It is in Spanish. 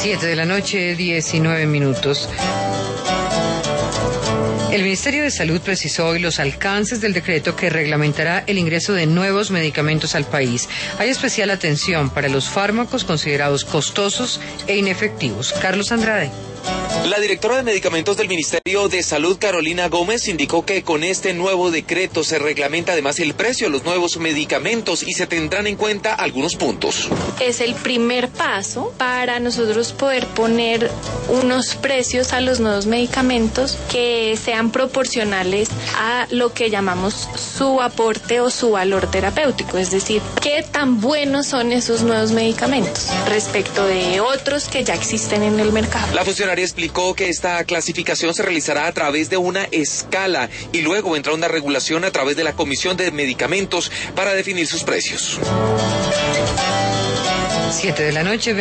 7:19 p.m. El Ministerio de Salud precisó hoy los alcances del decreto que reglamentará el ingreso de nuevos medicamentos al país. Hay especial atención para los fármacos considerados costosos e inefectivos. Carlos Andrade. La directora de medicamentos del Ministerio de Salud, Carolina Gómez, indicó que con este nuevo decreto se reglamenta además el precio de los nuevos medicamentos y se tendrán en cuenta algunos puntos. Es el primer paso para nosotros poder poner unos precios a los nuevos medicamentos que sean proporcionales a lo que llamamos su aporte o su valor terapéutico, es decir, qué tan buenos son esos nuevos medicamentos respecto de otros que ya existen en el mercado. La funcionaria explicó que esta clasificación se realizará a través de una escala y luego vendrá una regulación a través de la Comisión de Medicamentos para definir sus precios. 7 de la noche.